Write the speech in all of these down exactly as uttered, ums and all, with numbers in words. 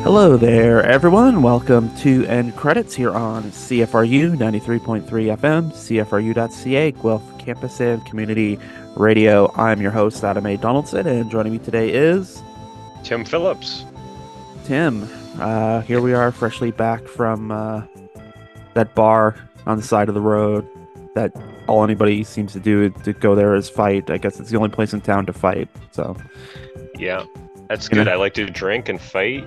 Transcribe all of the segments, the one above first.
Hello there, everyone. Welcome to End Credits here on C F R U ninety-three point three F M, C F R U dot C A, Guelph Campus and Community Radio. I'm your host, Adam A. Donaldson, and joining me today is Tim Phillips. Tim. Uh, here we are, freshly back from uh, that bar on the side of the road that all anybody seems to do to go there is fight. I guess it's the only place in town to fight. So, Yeah, that's you good. know, I like to drink and fight.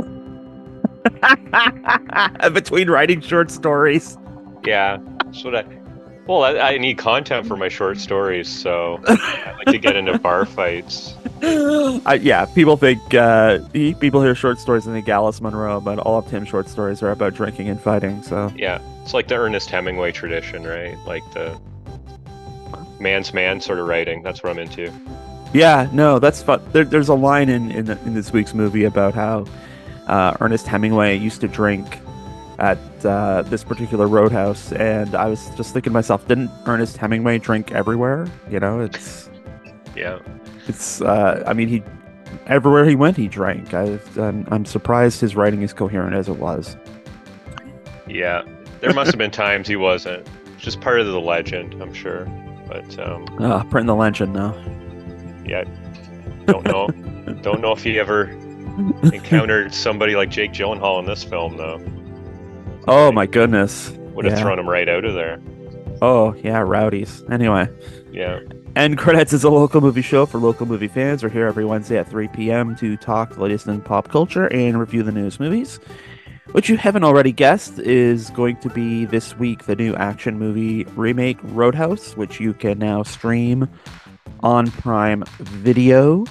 between writing short stories. Yeah, that's what I. Well, I, I need content for my short stories, so I like to get into bar fights. Uh, yeah, people think uh, he, people hear short stories and think Alice Munro, but all of Tim's short stories are about drinking and fighting. So Yeah, it's like the Ernest Hemingway tradition, right? Like the man's man sort of writing. That's what I'm into. yeah, no, that's fun. There, there's a line in in, in this week's movie about how uh, Ernest Hemingway used to drink at uh, this particular roadhouse, and I was just thinking to myself, didn't Ernest Hemingway drink everywhere? You know, it's Yeah, it's. Uh, I mean, he everywhere he went, he drank. I, I'm I'm surprised his writing is coherent as it was. yeah. There must have been times he wasn't. It's just part of the legend, I'm sure. But um, Uh, printing the legend now. yeah, don't know. Don't know if he ever encountered somebody like Jake Gyllenhaal in this film, though. Oh Right? my goodness. Would have Yeah. thrown him right out of there. Oh yeah, rowdies. Anyway, Yeah. End Credits is a local movie show for local movie fans. We're here every Wednesday at three p m to talk the latest in pop culture and review the newest movies. Which you haven't already guessed is going to be this week the new action movie remake Roadhouse, which you can now stream on Prime Video.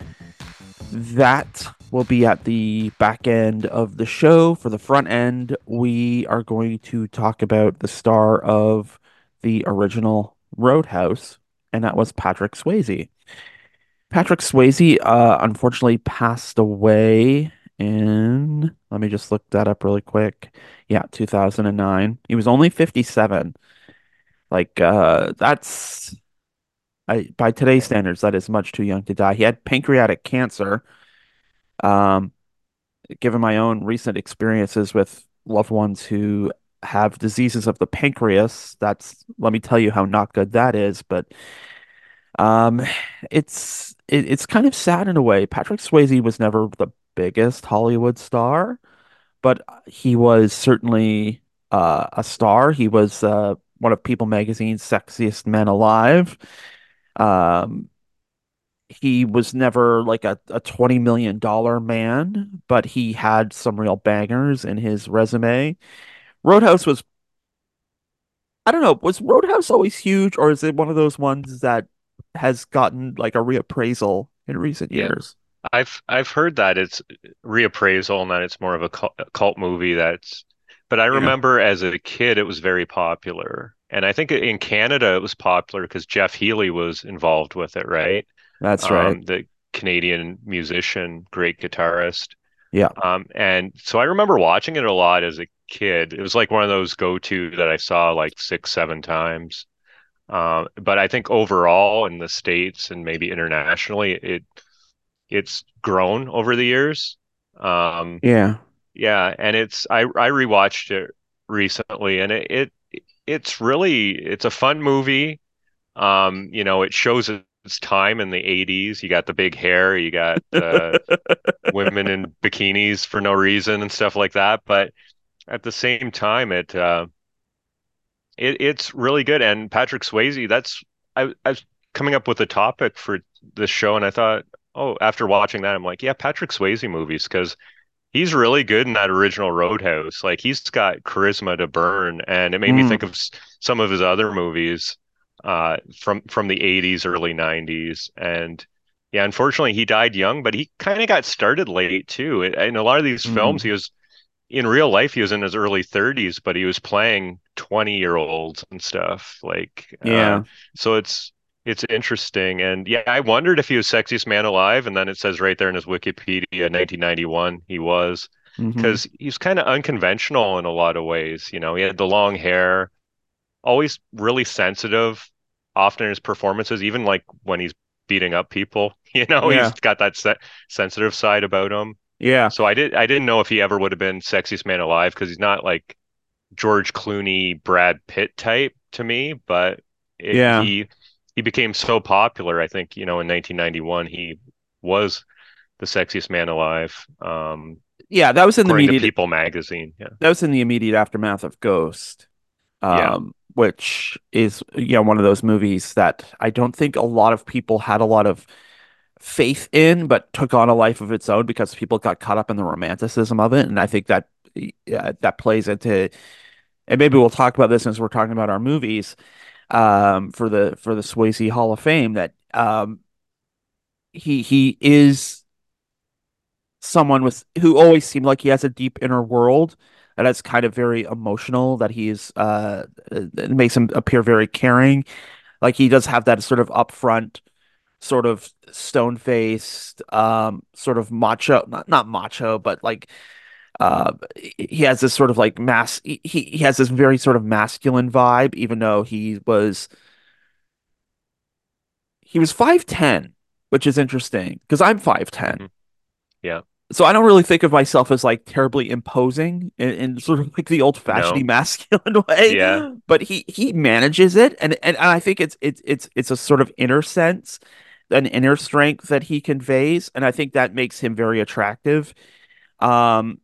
That will be at the back end of the show. For the front end, we are going to talk about the star of the original Roadhouse, and that was Patrick Swayze. Patrick Swayze, uh, unfortunately passed away in, let me just look that up really quick. Yeah, two thousand nine. He was only fifty-seven. Like, uh, that's, I, by today's standards, that is much too young to die. He had pancreatic cancer. Um, Given my own recent experiences with loved ones who have diseases of the pancreas, that's, let me tell you how not good that is. But um, it's it, it's kind of sad in a way. Patrick Swayze was never the biggest Hollywood star, but he was certainly uh, a star. He was uh, one of People Magazine's sexiest men alive. Um, he was never like a, a twenty million dollar man, but he had some real bangers in his resume. Roadhouse was, I don't know, was Roadhouse always huge, or is it one of those ones that has gotten like a reappraisal in recent Yeah. years? I've I've heard that it's reappraisal and that it's more of a cult, a cult movie that's but I Yeah, remember as a kid it was very popular. And I think in Canada it was popular because Jeff Healey was involved with it, right? that's right. Um, the Canadian musician, great guitarist. Yeah. Um, and so I remember watching it a lot as a kid. It was like one of those go-to that I saw like six, seven times. Um, but I think overall in the States and maybe internationally, it it's grown over the years. Um, Yeah. yeah, and it's I I rewatched it recently, and it, it it's really it's a fun movie. Um, you know, it shows its time in the eighties. You got the big hair, you got uh, women in bikinis for no reason and stuff like that. But at the same time, it uh, it it's really good. And Patrick Swayze, that's I, I was coming up with a topic for this show, and I thought, oh, after watching that, I'm like, yeah, Patrick Swayze movies, because he's really good in that original Roadhouse. Like he's got charisma to burn, and it made me Mm, think of s- some of his other movies uh, from from the eighties, early nineties, and yeah, unfortunately, he died young, but he kind of got started late too. In a lot of these films, he mm. was in real life, he was in his early thirties, but he was playing twenty year olds and stuff. Like, uh, Yeah. so it's it's interesting. And yeah, I wondered if he was sexiest man alive. And then it says right there in his Wikipedia, nineteen ninety-one, he was, Hmm. because he's kind of unconventional in a lot of ways. You know, he had the long hair, always really sensitive, often in his performances, even like when he's beating up people, you know, he's Yeah. got that se sensitive side about him. Yeah. So I did I didn't know if he ever would have been sexiest man alive because he's not like George Clooney, Brad Pitt type to me, but it, Yeah. he he became so popular. I think, you know, in nineteen ninety-one he was the sexiest man alive, um, Yeah, that was in the according to immediate People magazine. Yeah. that was in the immediate aftermath of Ghost. Yeah. Um, which is, you know, one of those movies that I don't think a lot of people had a lot of faith in, but took on a life of its own because people got caught up in the romanticism of it. And I think that yeah, that plays into, and maybe we'll talk about this as we're talking about our movies, um, for the for the Swayze Hall of Fame, that um he he is someone with who always seemed like he has a deep inner world that is kind of very emotional, that he is uh it makes him appear very caring. Like he does have that sort of upfront, sort of stone-faced, um, sort of macho, not not macho, but like uh he has this sort of like mass he, he has this very sort of masculine vibe, even though he was he was five ten, which is interesting because I'm five ten. Hmm. Yeah. So I don't really think of myself as like terribly imposing in, in sort of like the old-fashioned No. masculine way, Yeah. but he he manages it, and and I think it's it's it's it's a sort of inner sense, an inner strength that he conveys, and I think that makes him very attractive. Um,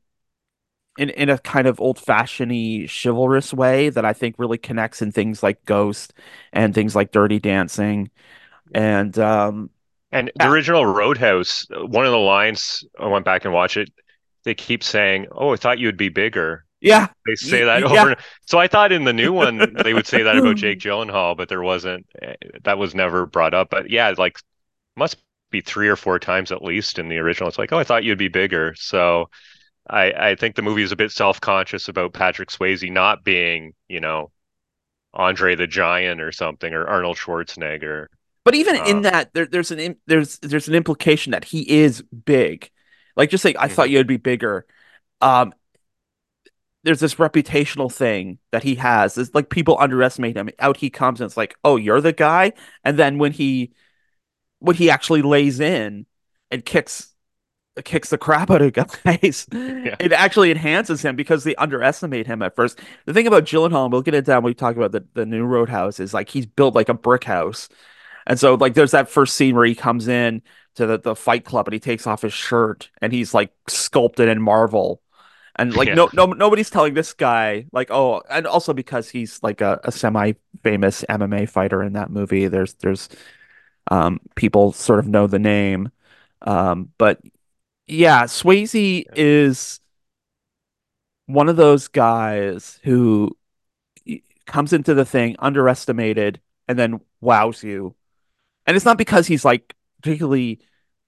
in in a kind of old-fashioned chivalrous way that I think really connects in things like Ghost and things like Dirty Dancing, and um, And the yeah, original Roadhouse, one of the lines, I went back and watched it. They keep saying, "Oh, I thought you'd be bigger." yeah, They say y- that y- over. yeah. And so I thought in the new one they would say that about Jake Gyllenhaal, but there wasn't. eh, That was never brought up. But yeah, like must be three or four times at least in the original. It's like, "Oh, I thought you'd be bigger." So I I think the movie is a bit self-conscious about Patrick Swayze not being, you know, Andre the Giant or something or Arnold Schwarzenegger. But even in Um, that, there, there's an there's there's an implication that he is big. Like just saying, I thought mhm. you'd be bigger. Um, there's this reputational thing that he has. It's like people underestimate him. Out he comes, and it's like, oh, you're the guy. And then when he when he actually lays in and kicks kicks the crap out of guys, Yeah, it actually enhances him because they underestimate him at first. The thing about Gyllenhaal, and we'll get into that when we talk about the, the new Roadhouse, is like he's built like a brick house. And so like there's that first scene where he comes in to the, the fight club and he takes off his shirt and he's like sculpted in marble. And like yeah, no no nobody's telling this guy like, oh, and also because he's like a, a semi-famous M M A fighter in that movie, there's there's um people sort of know the name. Um but yeah, Swayze yeah. is one of those guys who comes into the thing underestimated and then wows you. And it's not because he's like particularly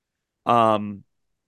um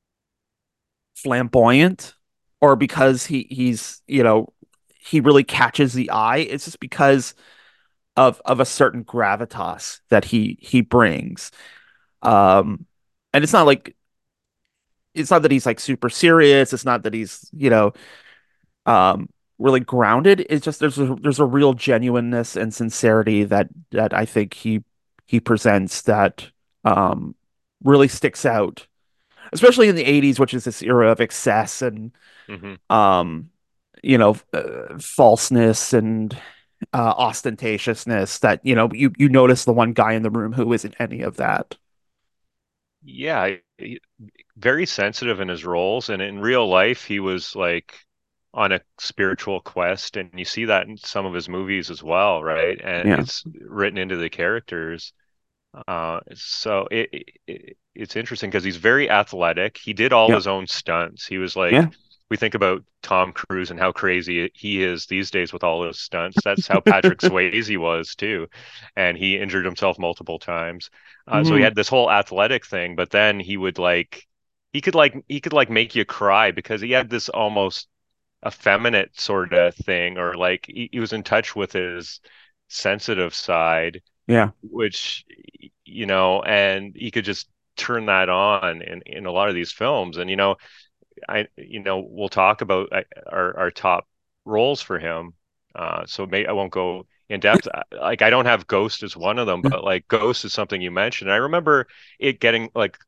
flamboyant or because he he's, you know, he really catches the eye. It's just because of of a certain gravitas that he he brings. Um and it's not like it's not that he's like super serious. It's not that he's, you know, um really grounded. It's just there's a there's a real genuineness and sincerity that that I think he he presents that um really sticks out, especially in the eighties, which is this era of excess and Hmm. um you know, uh, falseness and uh ostentatiousness that, you know, you you notice the one guy in the room who isn't any of that. Yeah, he- very sensitive in his roles, and in real life, he was like on a spiritual quest, and you see that in some of his movies as well, right? And Yeah. it's written into the characters. Uh, so it, it it's interesting because he's very athletic. He did all Yeah. his own stunts. He was like, Yeah. we think about Tom Cruise and how crazy he is these days with all his stunts. That's how Patrick Swayze was too, and he injured himself multiple times. Uh, so he Hmm. had this whole athletic thing, but then he would like, he could like he could like make you cry because he had this almost effeminate sort of thing, or like he, he was in touch with his sensitive side, Yeah. which you know, and he could just turn that on in in a lot of these films. And you know, I you know we'll talk about uh, our our top roles for him. Uh, so may I won't go in depth. Uh, Like I don't have Ghost as one of them, but like Ghost is something you mentioned. And I remember it getting like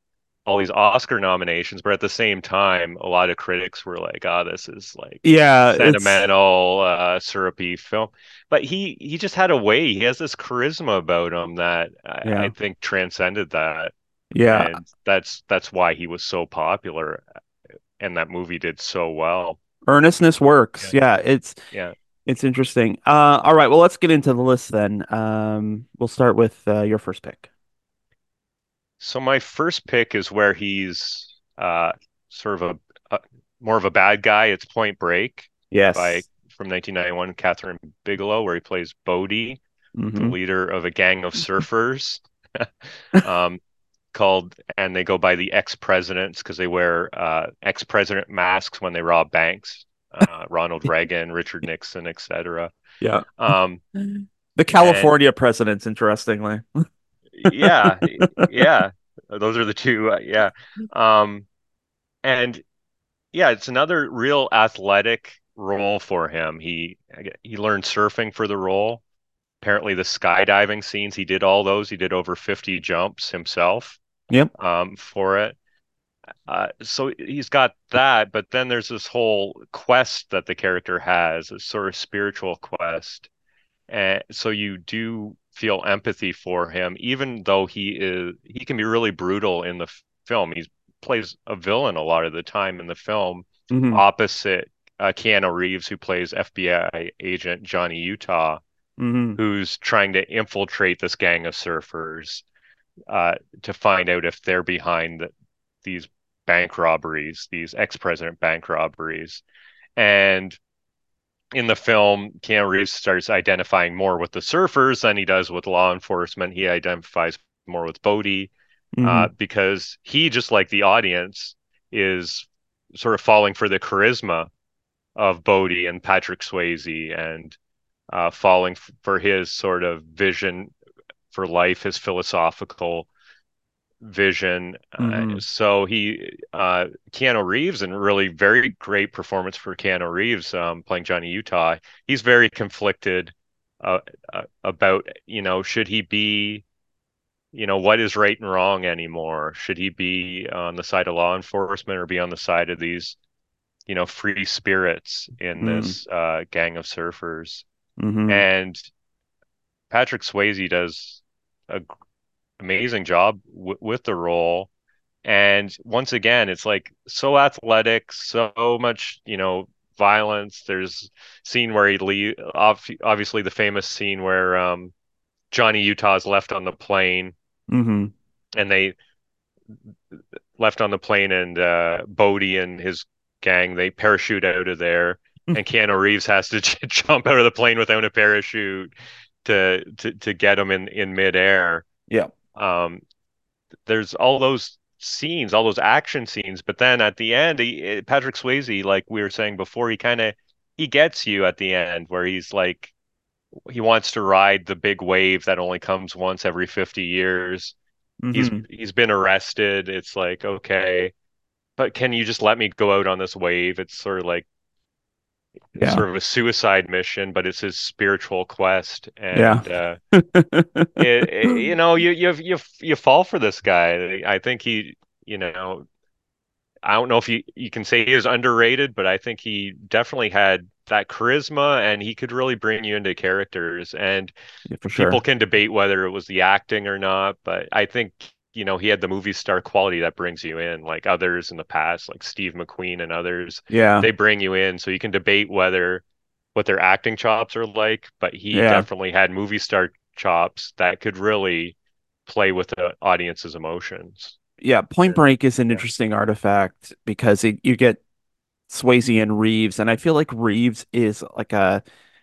all these Oscar nominations, but at the same time, a lot of critics were like, "Ah, oh, this is like Yeah, it's sentimental, uh, syrupy film." But he he just had a way. He has this charisma about him that I, I yeah. think transcended that, Yeah, and that's that's why he was so popular, and that movie did so well. earnestness works. Yeah, Yeah, it's yeah. it's interesting. Uh, all right, well, let's get into the list then. Um, we'll start with uh, your first pick. So my first pick is where he's uh sort of a, a more of a bad guy. It's Point Break by Yes. from nineteen ninety-one, Catherine Bigelow, where he plays Bodie, the Hmm. leader of a gang of surfers, um, called, and they go by the ex-presidents because they wear uh, ex-president masks when they rob banks. Uh, Ronald Reagan, Richard Nixon, et cetera. Yeah. Um, The and California presidents, interestingly. yeah, yeah, those are the two. Uh, yeah. Um, and yeah, it's another real athletic role for him. He he learned surfing for the role. Apparently, the skydiving scenes, he did all those. He did over fifty jumps himself Yep. um, for it. Uh, so he's got that, but then there's this whole quest that the character has, a sort of spiritual quest. And so you do feel empathy for him, even though he is he can be really brutal in the f- film. He plays a villain a lot of the time in the film, Hmm. opposite uh, Keanu Reeves, who plays F B I agent Johnny Utah, Hmm. who's trying to infiltrate this gang of surfers uh, to find out if they're behind the, these bank robberies, these ex-president bank robberies. And in the film, Keanu Reeves starts identifying more with the surfers than he does with law enforcement. He identifies more with Bodie Hmm. uh, because he, just like the audience, is sort of falling for the charisma of Bodie and Patrick Swayze, and uh, falling f- for his sort of vision for life, his philosophical vision. Uh, Hmm. so he, uh, Keanu Reeves, and really very great performance for Keanu Reeves um, playing Johnny Utah. He's very conflicted uh, uh, about, you know, should he be, you know, what is right and wrong anymore? Should he be on the side of law enforcement or be on the side of these, you know, free spirits in Hmm. this uh, gang of surfers? Hmm. And Patrick Swayze does an amazing job w with the role. And once again, it's like so athletic, so much, you know, violence. There's scene where he leave, obviously the famous scene where um, Johnny Utah's left on the plane, Hmm. and they left on the plane, and uh, Bodie and his gang, they parachute out of there, and Keanu Reeves has to j jump out of the plane without a parachute to to to get him in in midair. Yeah. Um, there's all those scenes, all those action scenes, but then at the end, he, eh, Patrick Swayze, like we were saying before, he kind of he gets you at the end where he's like he wants to ride the big wave that only comes once every fifty years. He's Hmm. he's been arrested. It's like, okay, but can you just let me go out on this wave? It's sort of like Yeah. sort of a suicide mission, but it's his spiritual quest, Yeah. and uh it, it, you know, you you you you fall for this guy. I think he, you know, I don't know if you you can say he is underrated, but I think he definitely had that charisma, and he could really bring you into characters. And Yeah, for people sure. can debate whether it was the acting or not, but I think, you know, he had the movie star quality that brings you in, like others in the past, like Steve McQueen and others. Yeah. They bring you in, so you can debate whether what their acting chops are like, but he Yeah. definitely had movie star chops that could really play with the audience's emotions. Yeah. Point Yeah. Break is an Yeah. interesting artifact because it, you get Swayze and Reeves, and I feel like Reeves is like a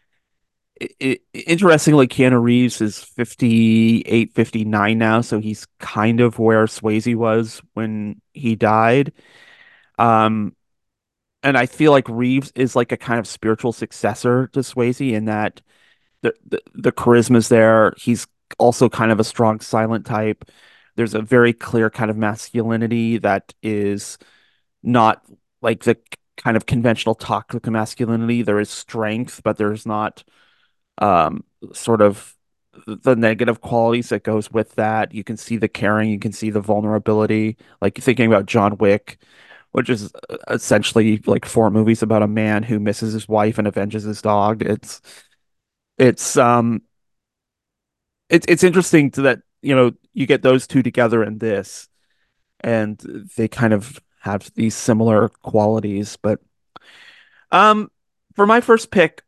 I interestingly, Keanu Reeves is fifty-eight, fifty-nine now, so he's kind of where Swayze was when he died. Um, and I feel like Reeves is like a kind of spiritual successor to Swayze in that the the, the charisma's there. He's also kind of a strong silent type. There's a very clear kind of masculinity that is not like the kind of conventional toxic masculinity. There is strength, but there's not um sort of the negative qualities that goes with that. You can see the caring, you can see the vulnerability. Like thinking about John Wick, which is uh, essentially like four movies about a man who misses his wife and avenges his dog. It's it's um it's it's interesting to that, you know, you get those two together in this, and they kind of have these similar qualities. But um for my first pick,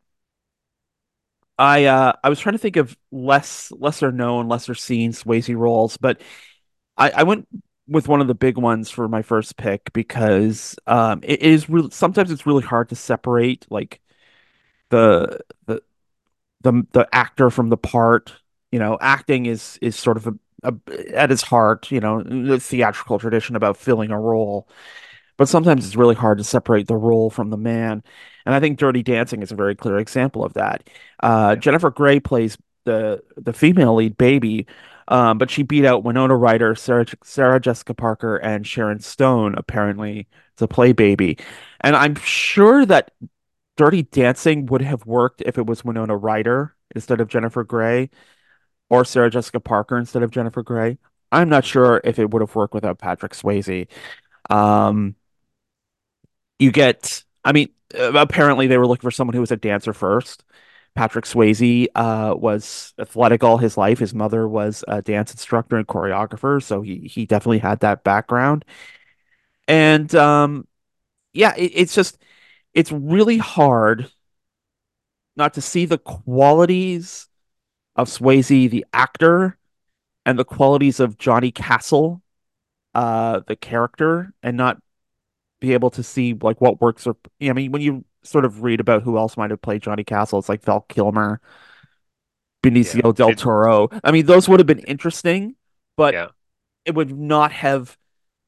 I uh I was trying to think of less lesser known, lesser seen Swayze roles, but I, I went with one of the big ones for my first pick because um it is really sometimes it's really hard to separate like the the the the actor from the part. You know, acting is is sort of a, a at its heart, you know, the theatrical tradition about filling a role. But sometimes it's really hard to separate the role from the man. And I think Dirty Dancing is a very clear example of that. Uh, Yeah. Jennifer Grey plays the the female lead Baby, um, but she beat out Winona Ryder, Sarah, Sarah Jessica Parker, and Sharon Stone apparently to play Baby. And I'm sure that Dirty Dancing would have worked if it was Winona Ryder instead of Jennifer Grey, or Sarah Jessica Parker instead of Jennifer Grey. I'm not Mhm. sure if it would have worked without Patrick Swayze. Um, you get, I mean, uh, apparently they were looking for someone who was a dancer first. Patrick Swayze uh, was athletic all his life. His mother was a dance instructor and choreographer, so he he definitely had that background. And um, yeah, it, it's just it's really hard not to see the qualities of Swayze, the actor, and the qualities of Johnny Castle, uh, the character, and not be able to see like what works. Or I mean, when you sort of read about who else might have played Johnny Castle, it's like Val Kilmer, Yeah. Benicio del It, Toro. I mean, those would have been interesting, but yeah. it would not have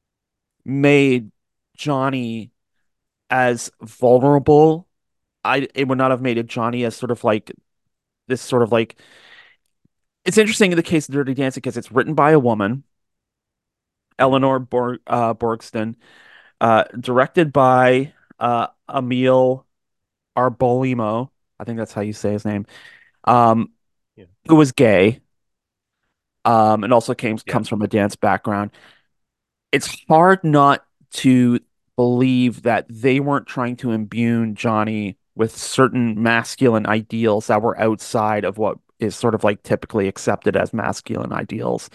made Johnny as vulnerable. I It would not have made it Johnny as sort of like this sort of like it's interesting in the case of Dirty Dancing because it's written by a woman, Mhm. Eleanor Borg uh, Borgston, uh, directed by uh, Emil Arbolimo. I think that's how you say his name. Um, Yeah. who was gay, um, and also came Yeah. comes from a dance background. It's hard not to believe that they weren't trying to imbue Johnny with certain masculine ideals that were outside of what is sort of like typically accepted as masculine ideals.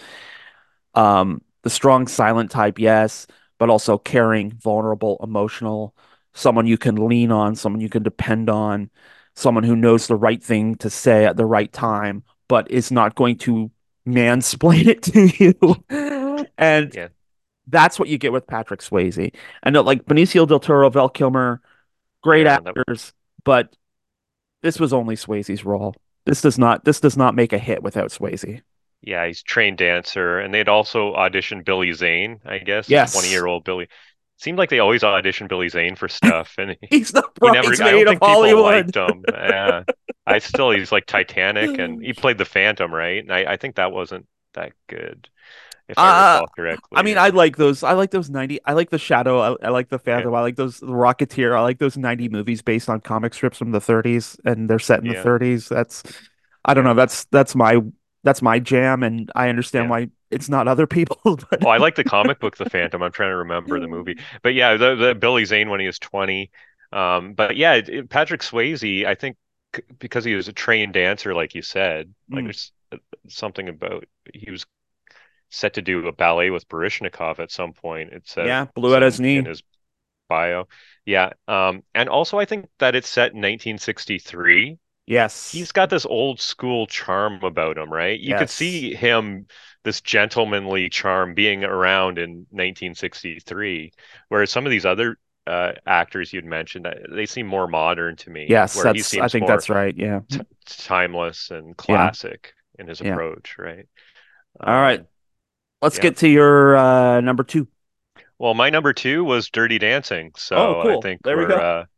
Um, the strong silent type, yes, but also caring, vulnerable, emotional, someone you can lean on, someone you can depend on, someone who knows the right thing to say at the right time, but is not going to mansplain it to you. And Yeah. that's what you get with Patrick Swayze. I know, like Benicio del Toro, Val Kilmer, great Yeah. That, actors, but this was only Swayze's role. This does not this does not make a hit without Swayze. yeah. He's trained dancer, and they'd also auditioned Billy Zane, I guess, Yes, twenty-year-old Billy. Seemed like they always audition Billy Zane for stuff, and he, he's the he never. I bridesmaid don't of think people Hollywood. liked him. Yeah. I still, he's like Titanic, and he played the Phantom, right? And I, I think that wasn't that good, if I Uh, recall I correctly. mean, I Or like those. I like those ninety. I like The Shadow. I, I like The yeah, Phantom. I like those The Rocketeer. I like those ninety movies based on comic strips from the thirties and they're set in the yeah, thirties. That's, I don't yeah, know. That's, that's my, that's my jam. And I understand yeah. why it's not other people, but Oh, I like the comic book, The Phantom. I'm trying to remember the movie, but yeah, the, the Billy Zane when he was twenty. Um, but yeah, it, it- Patrick Swayze, I think c- because he was a trained dancer, like you said, like Mm, there's uh, something about he was set to do a ballet with Baryshnikov at some point. It says yeah, blew out his in in knee. his bio. Yeah, um, and also I think that it's set in nineteen sixty-three. Yes. He's got this old school charm about him, right? You could Yes. see him, this gentlemanly charm, being around in nineteen sixty-three, whereas some of these other uh, actors you'd mentioned, uh, they seem more modern to me, Yes. where he That's, I seems think more that's right. Yeah. t timeless and Yeah. classic in his Yeah. approach, right? All right. Um, Let's yeah. get to your uh number two. Well, my number two was Dirty Dancing, Oh, so I cool. think There we we're go. uh,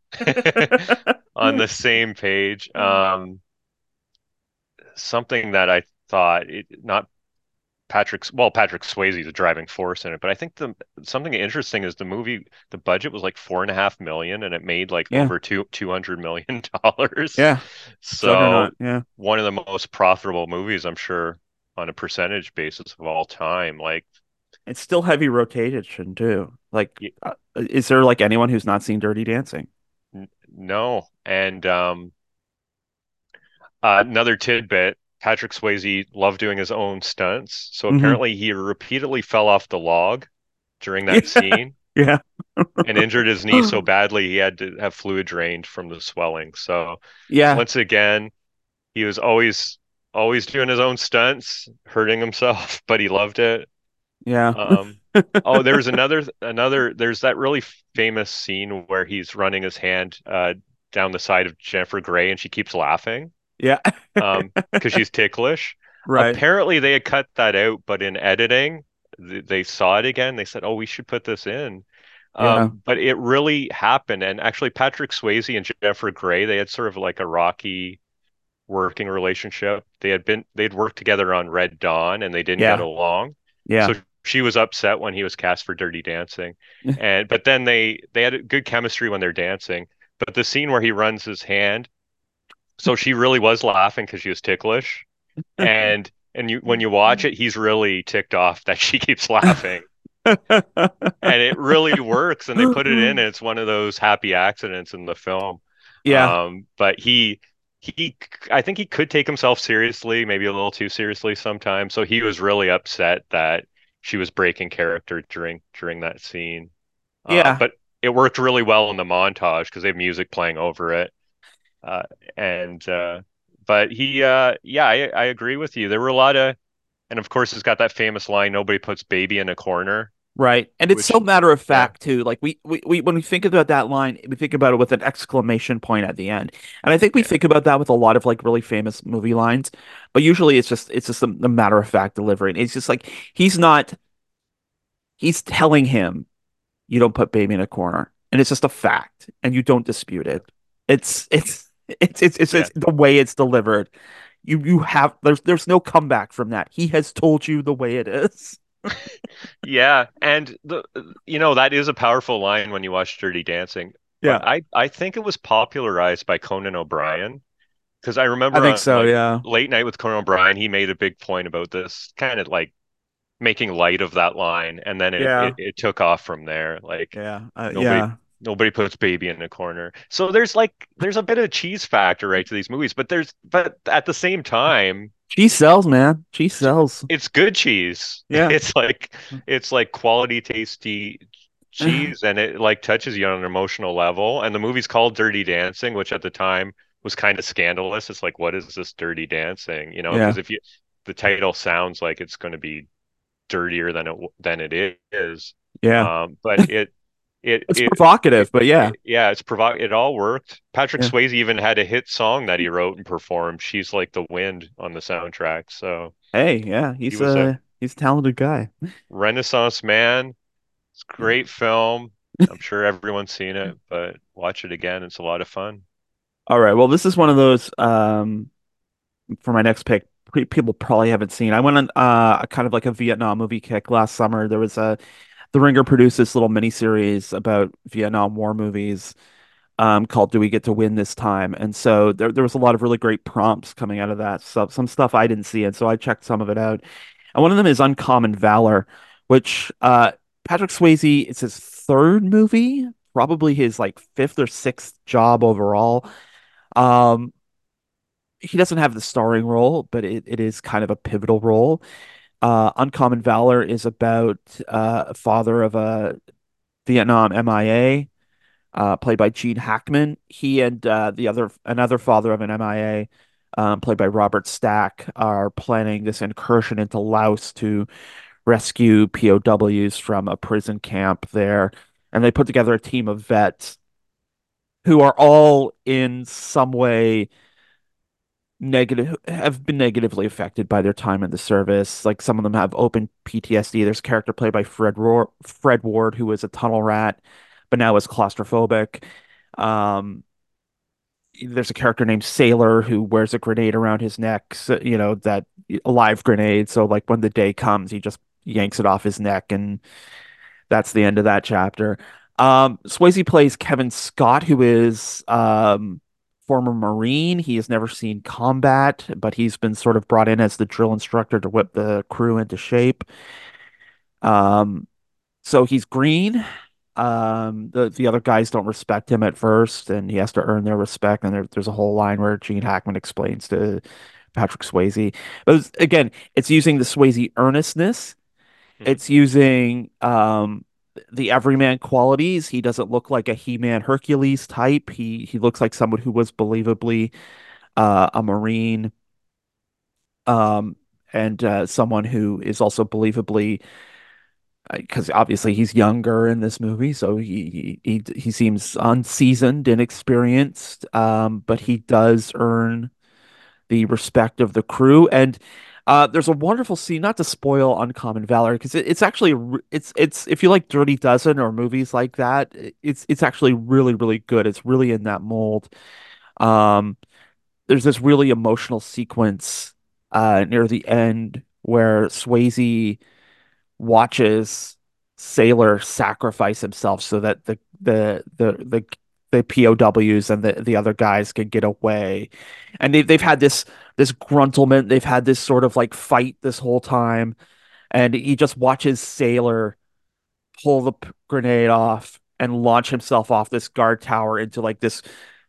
on the same page. Um, something that I thought it not Patrick's well, Patrick Swayze is a driving force in it, but I think the something interesting is the movie, the budget was like four and a half million and it made like Yeah. over two two hundred million dollars. Yeah. So Juggernaut. Yeah. one of the most profitable movies, I'm sure, on a percentage basis of all time. Like, It's still heavy rotation too. Like, y uh, is there like anyone who's not seen Dirty Dancing? n no, and um, uh, another tidbit. Patrick Swayze loved doing his own stunts, so Hmm. apparently he repeatedly fell off the log during that Yeah. scene Yeah. and injured his knee so badly he had to have fluid drained from the swelling. So Yeah. once again, he was always always doing his own stunts, hurting himself, but he loved it. Yeah. Um, oh, there's another another there's that really famous scene where he's running his hand uh down the side of Jennifer Grey and she keeps laughing Yeah. um because she's ticklish. Right. Apparently they had cut that out, but in editing th they saw it again. They said, "Oh, we should put this in." Yeah. Um, but it really happened. And actually, Patrick Swayze and Jennifer Grey, they had sort of like a rocky working relationship. They had been they'd worked together on Red Dawn, and they didn't get Yeah. along. Yeah. So she was upset when he was cast for Dirty Dancing, and but then they they had a good chemistry when they're dancing. But the scene where he runs his hand, so she really was laughing because she was ticklish, and and you when you watch it, he's really ticked off that she keeps laughing. And it really works, and they put it in, and it's one of those happy accidents in the film. Yeah. Um, but he he I think he could take himself seriously, maybe a little too seriously sometimes. So he was really upset that she was breaking character during during that scene. Uh, Yeah. but it worked really well in the montage because they have music playing over it. Uh, and uh, but he uh, yeah, I, I agree with you. There were a lot of, and of course, it's got that famous line, "Nobody puts baby in a corner," Right. And it's so which matter of yeah. fact too. Like we, we, we when we think about that line, we think about it with an exclamation point at the end. And I think we Yeah. think about that with a lot of like really famous movie lines, but usually it's just it's just a, a matter of fact delivery. And it's just like he's not he's telling him you don't put baby in a corner. And it's just a fact and you don't dispute it. It's it's it's it's it's, Yeah. it's the way it's delivered. You you have there's there's no comeback from that. He has told you the way it is. Yeah, and the you know that is a powerful line when you watch Dirty Dancing, but Yeah, I I think it was popularized by Conan O'Brien because I I remember think on so, like yeah. Late Night with Conan O'Brien, he made a big point about this, kind of like making light of that line, and then it it, Yeah. it took off from there. Like Yeah. Uh, nobody yeah. nobody puts baby in a corner. So there's like there's a bit of cheese factor right to these movies, but there's but at the same time Cheese sells, man. Cheese sells. it's good cheese. Yeah. It's like it's like quality, tasty cheese, and it like touches you on an emotional level. And the movie's called Dirty Dancing, which at the time was kind of scandalous. It's like, what is this Dirty Dancing? You know, Yeah. because if you the title sounds like it's going to be dirtier than it than it is. Yeah. Um, but it it It's it, it, provocative, but yeah. it yeah, it's provo it all worked. Patrick Yeah. Swayze even had a hit song that he wrote and performed. She's Like the Wind on the soundtrack. So Hey, yeah, he he's was a a he's a talented guy. Renaissance man. It's a Yeah. great film. I'm sure everyone's seen it, but watch it again. It's a lot of fun. All right. Well, this is one of those um for my next pick. Pre people probably haven't seen. I went on uh a kind of like a Vietnam movie kick last summer. There was a The Ringer produced this little mini series about Vietnam War movies um, called "Do We Get to Win This Time?" And so there there was a lot of really great prompts coming out of that. So some stuff I didn't see, and so I checked some of it out. And one of them is Uncommon Valor, which uh, Patrick Swayze, it's his third movie, probably his like fifth or sixth job overall. Um, he doesn't have the starring role, but it, it is kind of a pivotal role. Uh, Uncommon Valor is about uh, a father of a Vietnam M I A, uh, played by Gene Hackman. He and uh, the other another father of an M I A, um, played by Robert Stack, are planning this incursion into Laos to rescue P O Ws from a prison camp there. And they put together a team of vets who are all in some way negative have been negatively affected by their time in the service. Like some of them have open P T S D. There's a character played by Fred Roar, Fred Ward, who was a tunnel rat, but now is claustrophobic. Um, there's a character named Sailor who wears a grenade around his neck, so, you know, that a live grenade. So like when the day comes, he just yanks it off his neck, and that's the end of that chapter. Um, Swayze plays Kevin Scott, who is um, former Marine. He has never seen combat, but he's been sort of brought in as the drill instructor to whip the crew into shape. Um, so he's green. Um, the the other guys don't respect him at first, and he has to earn their respect. And there, there's a whole line where Gene Hackman explains to Patrick Swayze, but it's- again, it's using the Swayze earnestness. Mhm. It's using um the everyman qualities. He doesn't look like a He-Man Hercules type. He he looks like someone who was believably uh, a Marine, um, and uh, someone who is also believably, because obviously he's younger in this movie, so he he he seems unseasoned, inexperienced, um, but Mhm. he does earn the respect of the crew. And uh, there's a wonderful scene, not to spoil Uncommon Valor, because it, it's actually re- it's it's if you like Dirty Dozen or movies like that, it's it's actually really really good. It's really in that mold. Um, there's this really emotional sequence uh, near the end where Swayze watches Sailor sacrifice himself so that the the the the the P O Ws and the the other guys can get away. And they they've had this this gruntlement, they've had this sort of like fight this whole time, and he just watches Sailor pull the p- grenade off and launch himself off this guard tower into like this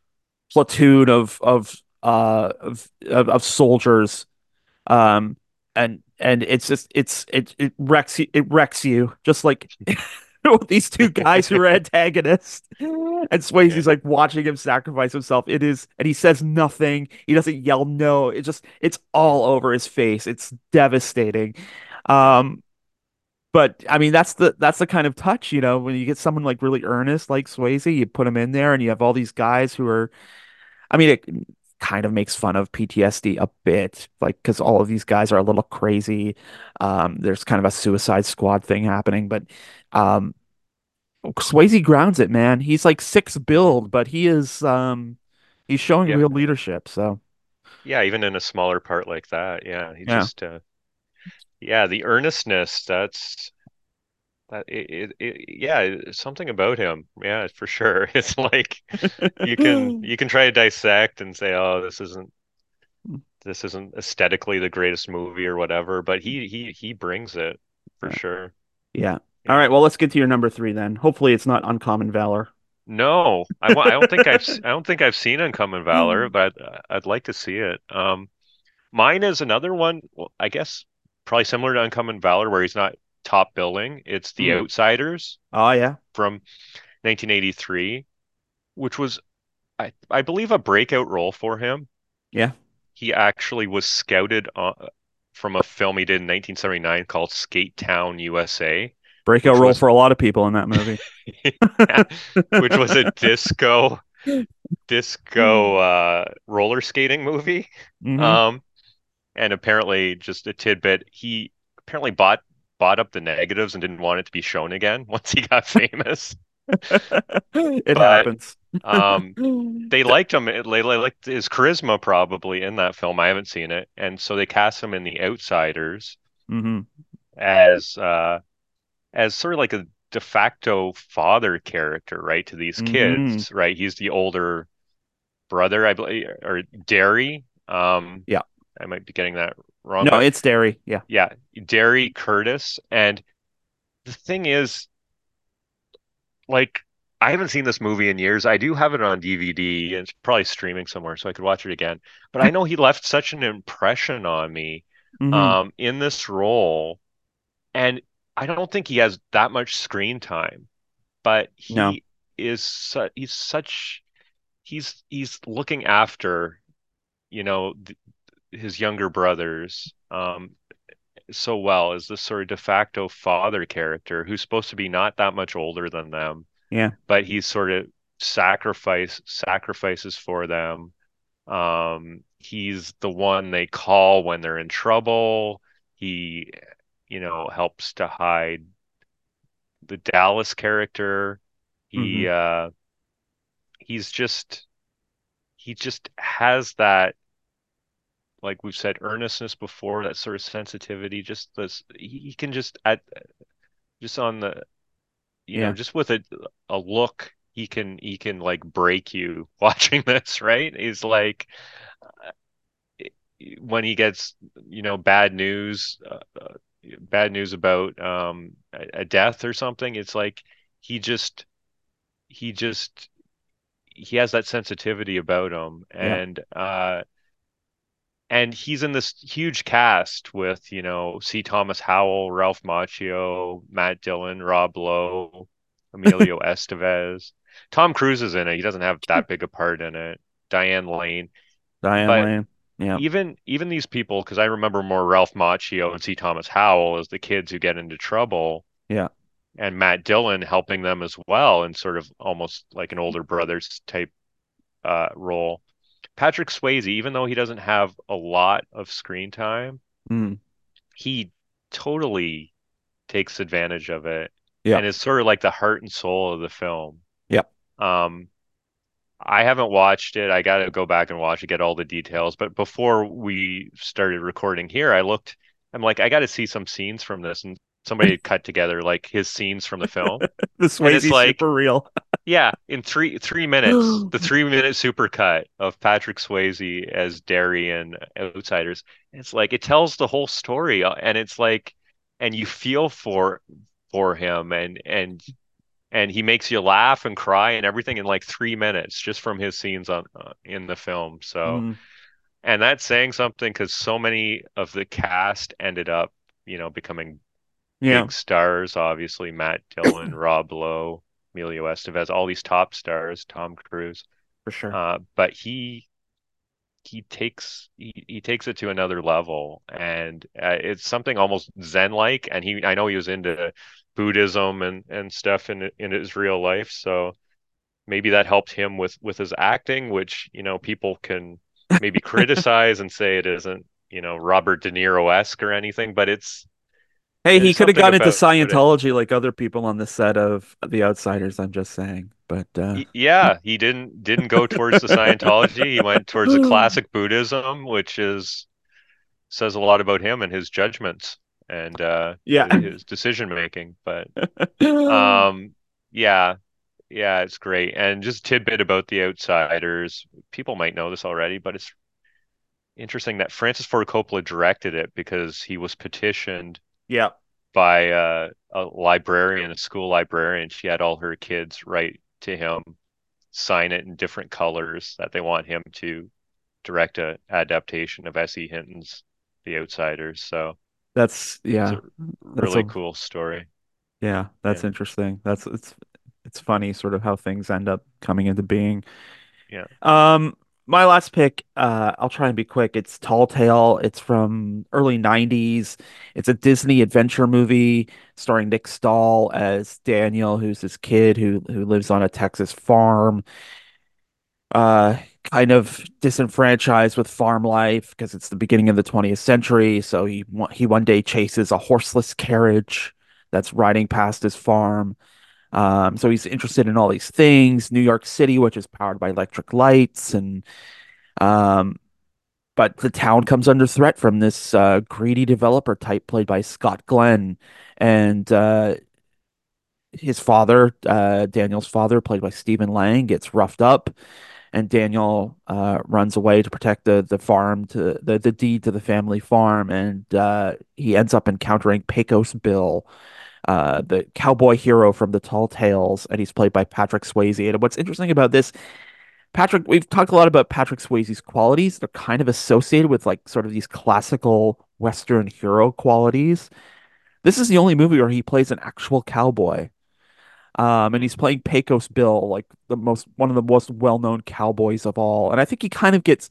platoon of of uh of of, of soldiers, um and and it's just it's it it wrecks you it wrecks you just like these two guys who are antagonists, and Yeah. Swayze's like watching him sacrifice himself. It is, and he says nothing, he doesn't yell no, it just it's all over his face, it's devastating. Mhm. um but I mean, that's the that's the kind of touch, you know, when you get someone like really earnest like Swayze, you put him in there and you have all these guys who are, I mean, it kind of makes fun of P T S D a bit, like because all of these guys are a little crazy. Um, there's kind of a Suicide Squad thing happening, but um, Swayze grounds it, man. He's like six Mhm. build, but he is um, he's showing Yeah. real leadership. So Yeah, even in a smaller part like that. Yeah, he yeah. just uh yeah, the earnestness, that's that it, it, it yeah, it's something about him. Yeah, for sure. It's like you can you can try to dissect and say, "Oh, this isn't this isn't aesthetically the greatest movie or whatever," but he he he brings it for Yeah. sure. Yeah. All Yeah. right. Well, let's get to your number three then. Hopefully, it's not Uncommon Valor. No, I wa- I don't think I've s- I don't think I've seen Uncommon Valor, but uh, I'd like to see it. Um, mine is another one, well, I guess probably similar to Uncommon Valor, where he's not top billing. It's The Mm. Outsiders Oh yeah. from nineteen eighty-three, which was I I believe a breakout role for him. Yeah. He actually was scouted uh, from a film he did in nineteen seventy-nine called Skate Town, U S A, Breakout which role was for a lot of people in that movie. which was a disco disco uh, roller skating movie. Hmm. Um, and apparently, just a tidbit, he apparently bought bought up the negatives and didn't want it to be shown again once he got famous. It But happens. um, they liked him. They they liked his charisma probably in that film. I haven't seen it, and so they cast him in The Outsiders Hmm. as uh, as sort of like a de facto father character, right, to these Hmm. kids, right? He's the older brother, I believe, or Derry. Um, Yeah. I might be getting that wrong, No, but it's Derry. Yeah. yeah, Derry Curtis. And the thing is, like, I haven't seen this movie in years. I do have it on D V D, and it's probably streaming somewhere, so I could watch it again. But I know he left such an impression on me Hmm. um, in this role, and I don't think he has that much screen time, but No. he is su he's such he's he's looking after, you know, th his younger brothers um, so well as this sort of de facto father character who's supposed to be not that much older than them, Yeah. but he's sort of sacrifice sacrifices for them. Um, he's the one they call when they're in trouble. He, you know, helps to hide the Dallas character. He Hmm. uh he's just he just has that, like we've said, earnestness before, that sort of sensitivity. Just this, he, he can just at just on the, you know, Yeah. just with a a look, he can he can like break you watching this, right? He's like when he gets, you know, bad news, uh, uh, bad news about um a, a death or something. It's like he just he just he has that sensitivity about him, Yeah. and uh and he's in this huge cast with, you know, C. Thomas Howell, Ralph Macchio, Matt Dillon, Rob Lowe, Emilio Estevez. Tom Cruise is in it. He doesn't have that big a part in it. Diane Lane. Diane But Lane. Yeah. even even these people, because I remember more Ralph Macchio and C. Thomas Howell as the kids who get into trouble, Yeah. and Matt Dillon helping them as well, in sort of almost like an older brothers type uh, role. Patrick Swayze, even though he doesn't have a lot of screen time, Mm. he totally takes advantage of it Yeah. and is sort of like the heart and soul of the film. Yeah. Um, I haven't watched it. I got to go back and watch it, get all the details. But before we started recording here, I looked, I'm like, I got to see some scenes from this. And somebody had cut together like his scenes from the film. The And it's Swayze like, super real. yeah, in three three minutes, the three minute supercut of Patrick Swayze as Derry and Outsiders. It's like it tells the whole story, uh, and it's like, and you feel for for him, and and and he makes you laugh and cry and everything in like three minutes just from his scenes on uh, in the film. So, Mm. and that's saying something because so many of the cast ended up, you know, becoming Yeah, big stars, obviously Matt Dillon, Rob Lowe, Emilio Estevez, all these top stars, Tom Cruise. for sure. Uh, but he he takes he, he takes it to another level, and uh, it's something almost Zen-like. And he, I know he was into Buddhism and and stuff in in his real life, so maybe that helped him with with his acting, which, you know, people can maybe criticize and say it isn't, you know, Robert De Niro-esque or anything, but it's Hey, he there's could have something gone into about it. Scientology like other people on the set of The Outsiders, I'm just saying. But uh Y- Yeah, he didn't didn't go towards the Scientology. He went towards the classic Buddhism, which is says a lot about him and his judgments and uh yeah. his decision making. But um yeah, yeah, it's great. And just tidbit about The Outsiders. People might know this already, but it's interesting that Francis Ford Coppola directed it because he was petitioned Yeah. by uh, a librarian, a school librarian. She had all her kids write to him, sign it in different colors that they want him to direct a adaptation of S E. Hinton's The Outsiders. So That's it's yeah. a That's really a cool story. yeah, Yeah. that's interesting. That's it's it's funny sort of how things end up coming into being. Yeah. Um, my last pick, uh, I'll try and be quick. It's Tall Tale. It's from early nineties. It's a Disney adventure movie starring Nick Stahl as Daniel, who's this kid who who lives on a Texas farm, uh, kind of disenfranchised with farm life because it's the beginning of the twentieth century. So he one- he one day chases a horseless carriage that's riding past his farm. Um, so he's interested in all these things, New York City, which is powered by electric lights, and um, but the town comes under threat from this uh, greedy developer type played by Scott Glenn, and uh, his father, uh, Daniel's father, played by Stephen Lang, gets roughed up, and Daniel uh, runs away to protect the the farm to the the deed to the family farm, and uh, he ends up encountering Pecos Bill, uh, the cowboy hero from the Tall Tales, and he's played by Patrick Swayze. And what's interesting about this, Patrick, we've talked a lot about Patrick Swayze's qualities. They're kind of associated with like sort of these classical Western hero qualities. This is the only movie where he plays an actual cowboy. Um, and Hmm. he's playing Pecos Bill, like the most one of the most well-known cowboys of all. And I think he kind of gets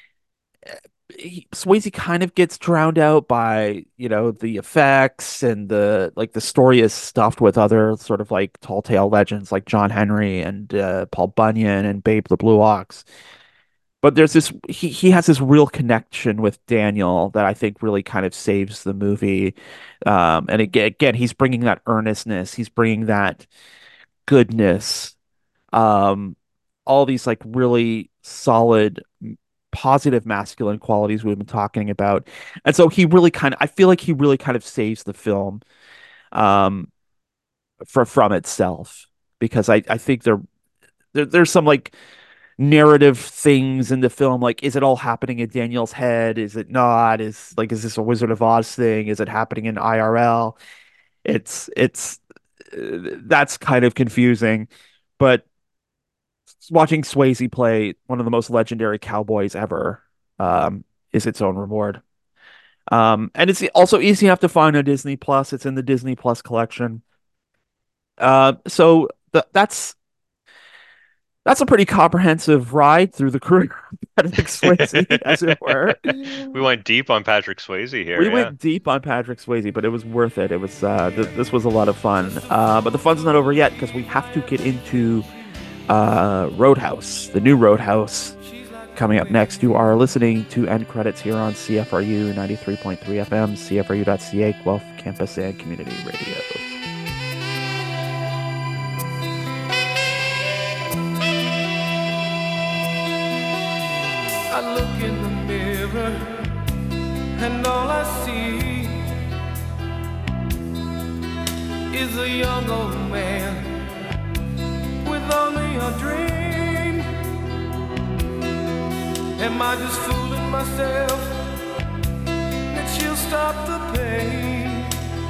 he, Swayze kind of gets drowned out by, you know, the effects and the like the story is stuffed with other sort of like tall tale legends like John Henry and uh, Paul Bunyan and Babe the Blue Ox. But there's this he he has this real connection with Daniel that I think really kind of saves the movie. Um, and again, again, he's bringing that earnestness, he's bringing that goodness, um, all these like really solid positive masculine qualities we've been talking about. And so he really kind of I feel like he really kind of saves the film um for from itself because I I think there, there there's some like narrative things in the film like is it all happening in Daniel's head? Is it not? Is like is this a Wizard of Oz thing? Is it happening in I R L? It's it's uh, that's kind of confusing. But watching Swayze play one of the most legendary cowboys ever um, is its own reward. Um, and it's also easy enough to find on Disney Plus. It's in the Disney Plus collection. Uh, so th that's that's a pretty comprehensive ride through the career of Patrick Swayze, as it were. We went deep on Patrick Swayze We here, yeah. went deep on Patrick Swayze, but it was worth it. It was uh, th this was a lot of fun. Uh, but the fun's not over yet because we have to get into uh, Roadhouse, the new Roadhouse, coming up next. You are listening to End Credits here on C F R U ninety-three point three F M, C F R U dot C A, Guelph Campus and Community Radio. I look in the mirror and all I see is a young old man with only a dream. Am I just fooling myself that she'll stop the pain?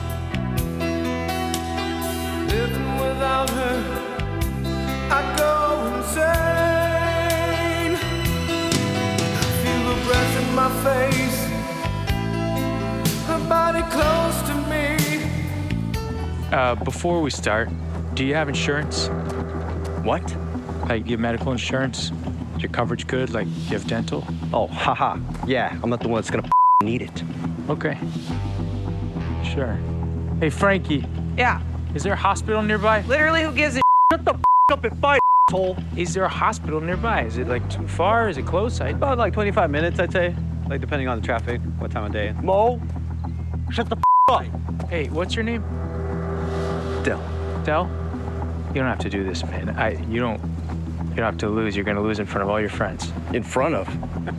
Living without her, I go insane. Feel the breath in my face, her body close to me. Uh, before we start, do you have insurance? What? Like, you have medical insurance? Is your coverage good? Like, do you have dental? Oh, haha. Yeah, I'm not the one that's gonna need it. Okay. Sure. Hey, Frankie, Yeah, is there a hospital nearby? literally, who gives a Shut the up and fight, asshole. Is there a hospital nearby? Is it, like, too far? Is it close? I... About like twenty-five minutes, I'd say. Like, depending on the traffic, what time of day. Mo, shut the up. Hey, what's your name? Dell. Del? You don't have to do this, man. I, you don't, you don't have to lose. You're gonna lose in front of all your friends. In front of.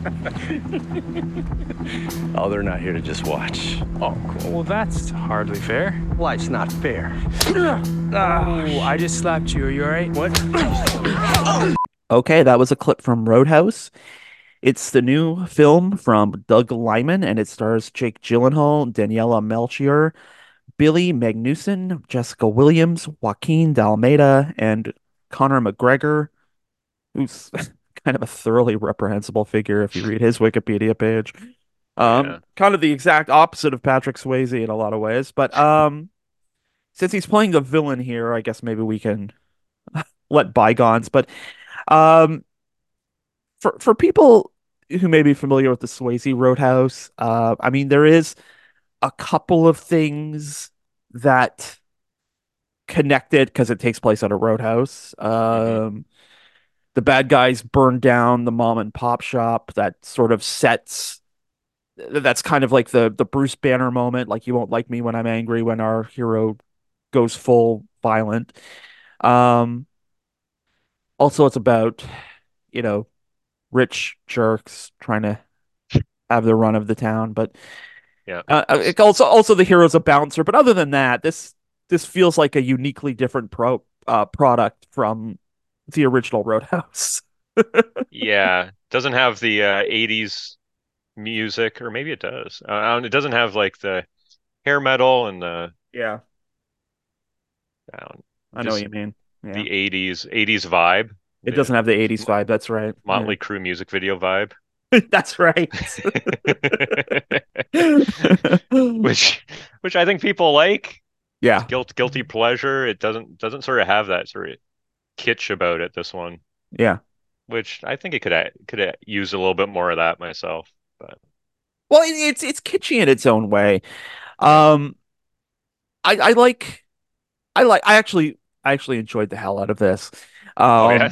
Oh, they're not here to just watch. Oh, cool. Well, that's hardly fair. Life's not fair. Oh, I just slapped you. Are you all right? What? Okay, that was a clip from Roadhouse. It's the new film from Doug Liman, and it stars Jake Gyllenhaal, Daniela Melchior, Billy Magnuson, Jessica Williams, Joaquin D'Almeida, and Conor McGregor, who's kind of a thoroughly reprehensible figure if you read his Wikipedia page. Um, Yeah. kind of the exact opposite of Patrick Swayze in a lot of ways. But um, since he's playing the villain here, I guess maybe we can let bygones. But um, for for people who may be familiar with the Swayze Roadhouse, uh, I mean, there is a couple of things that connected because it takes place at a roadhouse. hmm Um, the bad guys burn down the mom and pop shop. That sort of sets. That's kind of like the the Bruce Banner moment. Like you won't like me when I'm angry. When our hero goes full violent. Um, also, it's about you know rich jerks trying to have the run of the town, but Yeah. Uh, uh, it also also the hero's a bouncer, but other than that, this this feels like a uniquely different pro uh, product from the original Roadhouse. Yeah. Doesn't have the uh, eighties music, or maybe it does. Uh, I don't- it doesn't have like the hair metal and the Yeah, I don't- I know what just you mean. Yeah, the eighties eighties vibe. it The doesn't have the eighties vibe. That's right. Motley Crue music video vibe. Yeah. That's right. Which which I think people like. Yeah, Guilt guilty pleasure. It doesn't doesn't sort of have that sort of kitsch about it, this one. yeah. Which I think it could ha- could ha- use a little bit more of that myself. But Well, it, it's it's kitschy in its own way. yeah. Um, I I like I like I actually I actually enjoyed the hell out of this. Oh yeah. Um,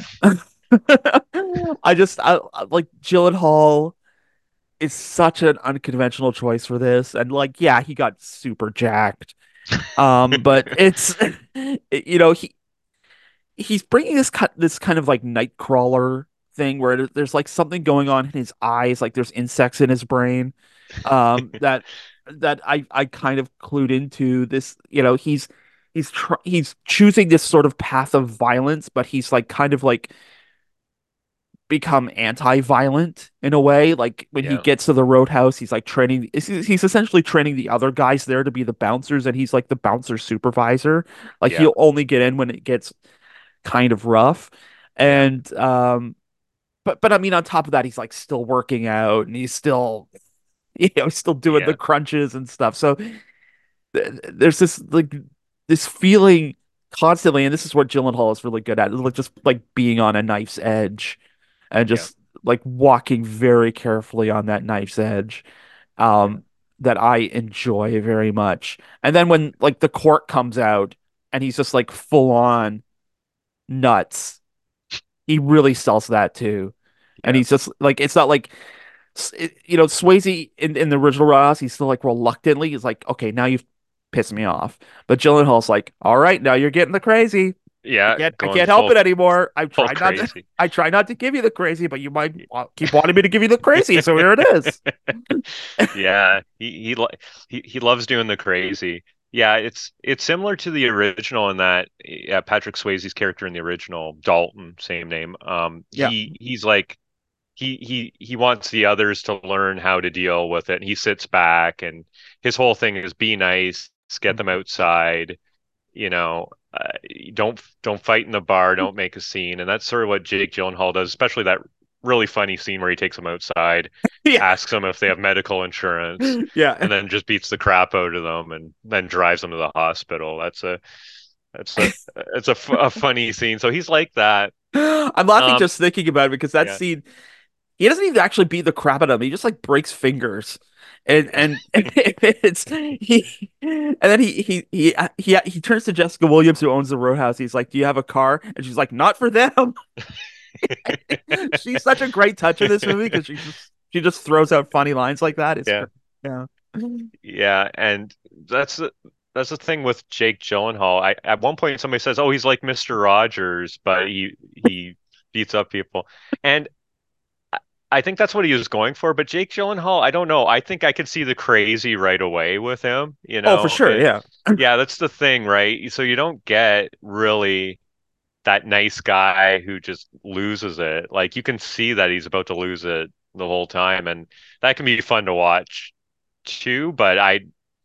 I just I, I like Gyllenhaal is such an unconventional choice for this, and like yeah, he got super jacked. Um, but it's you know he he's bringing this cut this kind of like Nightcrawler thing where there's like something going on in his eyes, like there's insects in his brain, um, that that I I kind of clued into this. You know, he's he's tr he's choosing this sort of path of violence, but he's like kind of like become anti-violent in a way. Like when he Yeah. gets to the roadhouse, he's like training. He's, he's essentially training the other guys there to be the bouncers, and he's like the bouncer supervisor. Like Yeah. he'll only get in when it gets kind of rough, Yeah. and um, but but I mean, on top of that, he's like still working out, and he's still you know still doing the Yeah. crunches and stuff. So th there's this like this feeling constantly, and this is what Gyllenhaal is really good at, like just like being on a knife's edge and Yeah. just like walking very carefully on that knife's edge, Yeah. um, that I enjoy very much. And then when like the court comes out and he's just like full on nuts, he really sells that too. And Yeah. he's just like, it's not like, you know, Swayze in, in the original Ross, he's still like reluctantly, he's like, okay, now you've pissed me off. But Gyllenhaal's like, all right, now you're getting the crazy. I Yeah. can't I Going can't help full it anymore. I've full tried not to crazy. I try not to give you the crazy, but you might wa- keep wanting me to give you the crazy, so here it is. Yeah, he he li- he he loves doing the crazy. Yeah, it's it's similar to the original in that yeah, Patrick Swayze's character in the original, Dalton, same name. Um, Yeah. he he's like he he he wants the others to learn how to deal with it. And he sits back, and his whole thing is be nice, get them outside, you know, uh, don't don't fight in the bar, don't make a scene, and that's sort of what Jake Gyllenhaal does, especially that really funny scene where he takes them outside, Yeah. asks them if they have medical insurance, Yeah. and then just beats the crap out of them, and then drives them to the hospital. That's a that's a it's a, f- a funny scene. So he's like that. I'm laughing Um, just thinking about it because that yeah, scene, he doesn't even actually beat the crap out of him. He just like breaks fingers. And and it's he and then he he he he he turns to Jessica Williams who owns the Roadhouse. He's like, "Do you have a car?" And she's like, "Not for them." She's such a great touch in this movie because she just she just throws out funny lines like that. It's yeah, great. Yeah. yeah, and that's the that's the thing with Jake Gyllenhaal. I at one point somebody says, "Oh, he's like mister Rogers," but he he beats up people, and I I think that's what he was going for. But Jake Gyllenhaal, I don't know. I think I could see the crazy right away with him. You Oh, for know, sure. it, Yeah. yeah, that's the thing, right? So you don't get really that nice guy who just loses it. Like you can see that he's about to lose it the whole time, and that can be fun to watch too. But I,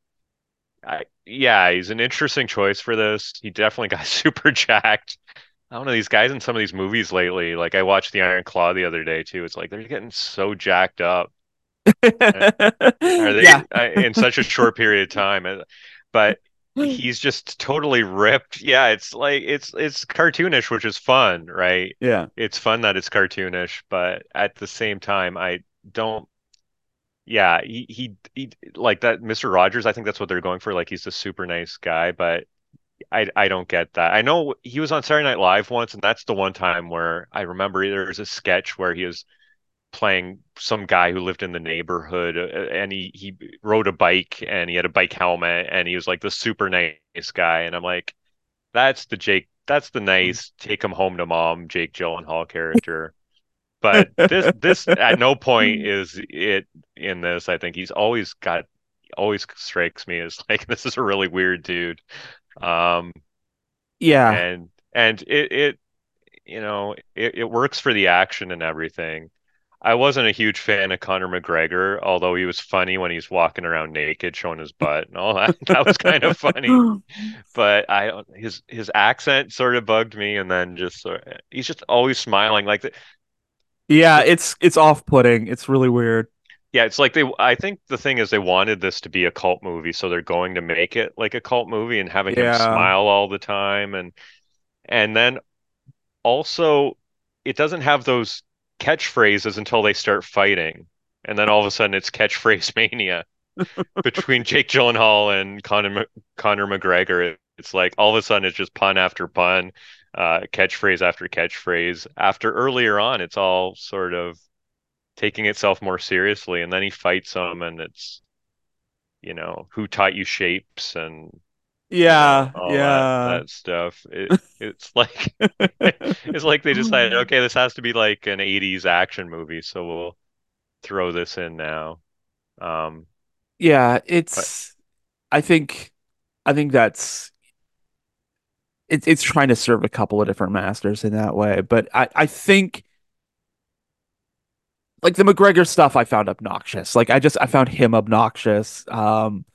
I, yeah, he's an interesting choice for this. He definitely got super jacked. I don't know these guys in some of these movies lately. Like I watched The Iron Claw the other day too. It's like they're getting so jacked up. Uh, Are Yeah. they uh, in such a short period of time? Uh, But he's just totally ripped. Yeah, it's like it's it's cartoonish, which is fun, right? Yeah. It's fun that it's cartoonish, but at the same time, I don't. Yeah, he he, he like that mister Rogers. I think that's what they're going for. Like he's a super nice guy, but I I don't get that. I know he was on Saturday Night Live once, and that's the one time where I remember there was a sketch where he was playing some guy who lived in the neighborhood, uh, and he he rode a bike and he had a bike helmet and he was like the super nice guy, and I'm like, that's the Jake, that's the nice take him home to mom Jake Gyllenhaal character. But this this at no point is it in this. I think he's always got always strikes me as like this is a really weird dude. Um Yeah. and and it it you know it, it works for the action and everything. I wasn't a huge fan of Conor McGregor, although he was funny when he's walking around naked, showing his butt and all that. That was kind of funny. But I his his accent sort of bugged me, and then just sort of, he's just always smiling like the, Yeah, the it's it's off-putting. It's really weird. yeah, it's like they I think the thing is they wanted this to be a cult movie, so they're going to make it like a cult movie and having him Yeah. smile all the time, and and then also it doesn't have those catchphrases until they start fighting. And then all of a sudden it's catchphrase mania between Jake Gyllenhaal and Conor Conor McGregor. It's like all of a sudden it's just pun after pun, uh, catchphrase after catchphrase. After earlier on, it's all sort of taking itself more seriously, and then he fights him, and it's you know who taught you shapes, and you know, Yeah, all that yeah. that stuff. It it's like it's like they decided, okay, this has to be like an eighties action movie, so we'll throw this in now. Um, Yeah, but it's I think I think that's it's it's trying to serve a couple of different masters in that way. But I, I think like the McGregor stuff I found obnoxious. Like I just I found him obnoxious. Um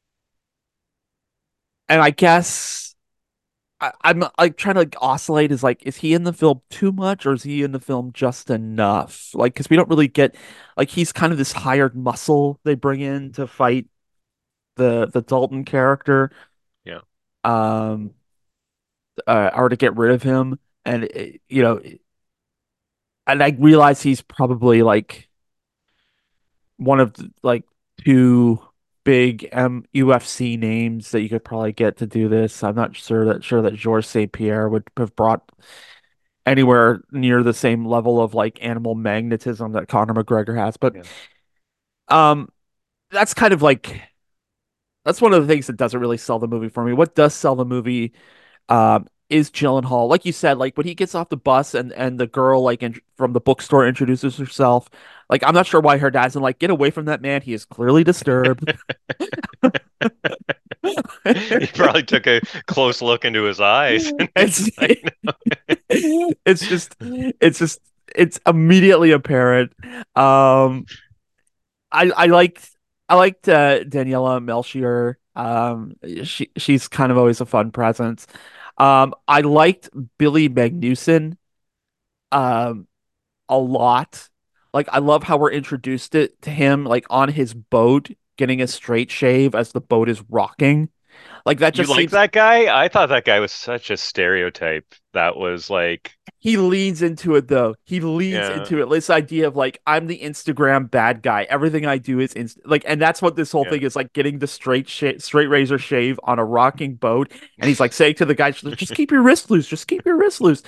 and I guess I, I'm like trying to like oscillate is like, is he in the film too much or is he in the film just enough? Like, because we don't really get like he's kind of this hired muscle they bring in to fight the the Dalton character, yeah, um, uh, or to get rid of him, and it- you know, and I realize he's probably like one of the, like two big um U F C names that you could probably get to do this. I'm not sure that sure that Georges Saint Pierre would have brought anywhere near the same level of like animal magnetism that Conor McGregor has. But yeah. um, that's kind of like that's one of the things that doesn't really sell the movie for me. What does sell the movie um is Gyllenhaal. Like you said, like when he gets off the bus and and the girl like in, from the bookstore introduces herself. Like I'm not sure why her dad's like, get away from that man. He is clearly disturbed. He probably took a close look into his eyes, and it's it's like, it's just it's just it's immediately apparent. Um, I I liked I liked uh, Daniela Melchior. Um, she she's kind of always a fun presence. Um, I liked Billy Magnuson um a lot. Like I love how we're introduced it to him like on his boat getting a straight shave as the boat is rocking. Like that you just like seems that guy? I thought that guy was such a stereotype. That was like, he leans into it though. He leans yeah, into it. This idea of like I'm the Instagram bad guy. Everything I do is inst like, and that's what this whole yeah, thing is like. Getting the straight sh straight razor shave on a rocking boat, and he's like saying to the guy, "Just keep your wrist loose. Just keep your wrist loose."